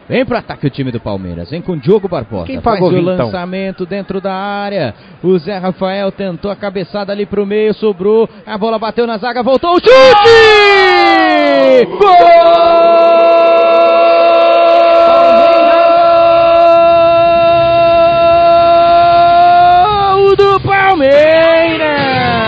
Vem pro ataque o time do Palmeiras, vem com o Diogo Barbosa. Quem faz pagou o então? lançamento dentro da área. O Zé Rafael tentou a cabeçada ali pro meio, sobrou. A bola bateu na zaga, voltou o chute! Gol do Palmeiras!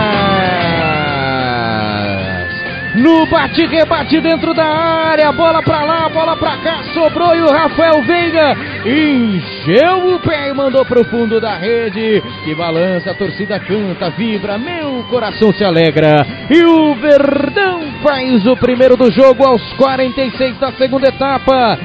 No bate-rebate dentro da área, bola pra lá, bola pra cá, sobrou e o Rafael Veiga encheu o pé e mandou pro fundo da rede, que balança, a torcida canta, vibra, meu coração se alegra, e o Verdão faz o primeiro do jogo aos 46 da segunda etapa.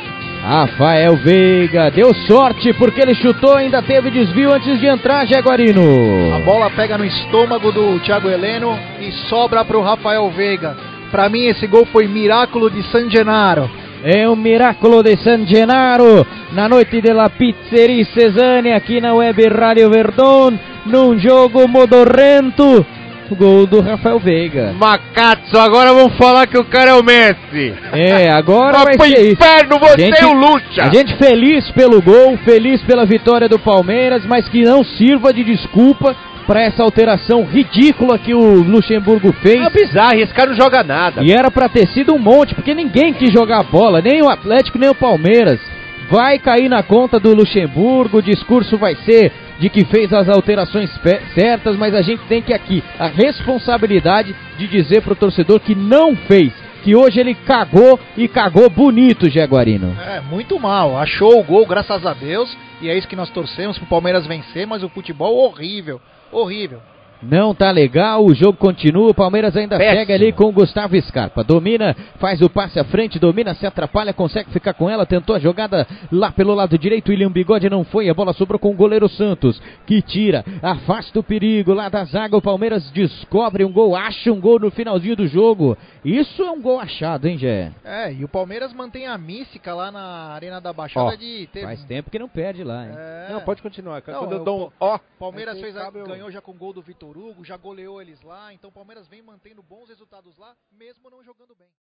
Rafael Veiga deu sorte porque ele chutou, ainda teve desvio antes de entrar, Jaguarino. A bola pega no estômago do Thiago Heleno e sobra para o Rafael Veiga. Para mim esse gol foi Miracolo de San Gennaro. É um Miracolo de San Gennaro na noite della Pizzeria Cesane aqui na Web Rádio Verdão, num jogo modorrento. O gol do Rafael Veiga. Macazzo, agora vamos falar que o cara é o Messi. É, agora vai pro ser isso. Inferno, você e o Lucha. A gente feliz pelo gol, feliz pela vitória do Palmeiras, mas que não sirva de desculpa para essa alteração ridícula que o Luxemburgo fez. É bizarro, esse cara não joga nada. E era para ter sido um monte, porque ninguém quis jogar bola, nem o Atlético, nem o Palmeiras. Vai cair na conta do Luxemburgo, o discurso vai ser de que fez as alterações certas, mas a gente tem que aqui a responsabilidade de dizer pro torcedor que não fez, que hoje ele cagou e cagou bonito, Jaguarino. É, muito mal, achou o gol, graças a Deus, e é isso que nós torcemos pro Palmeiras vencer, mas o futebol horrível, horrível. Não tá legal, o jogo continua, o Palmeiras ainda segue ali com o Gustavo Scarpa, domina, faz o passe à frente, domina, se atrapalha, consegue ficar com ela, tentou a jogada lá pelo lado direito, William Bigode não foi, a bola sobrou com o goleiro Santos, que tira, afasta o perigo lá da zaga, o Palmeiras descobre um gol, acha um gol no finalzinho do jogo, isso é um gol achado, hein, Gé? É, e o Palmeiras mantém a mística lá na Arena da Baixada de ter... Faz tempo que não perde lá, hein? Não, pode continuar, cara. Não, quando eu dou um Palmeiras ganhou já com o gol do Vitor Hugo, já goleou eles lá, então o Palmeiras vem mantendo bons resultados lá, mesmo não jogando bem.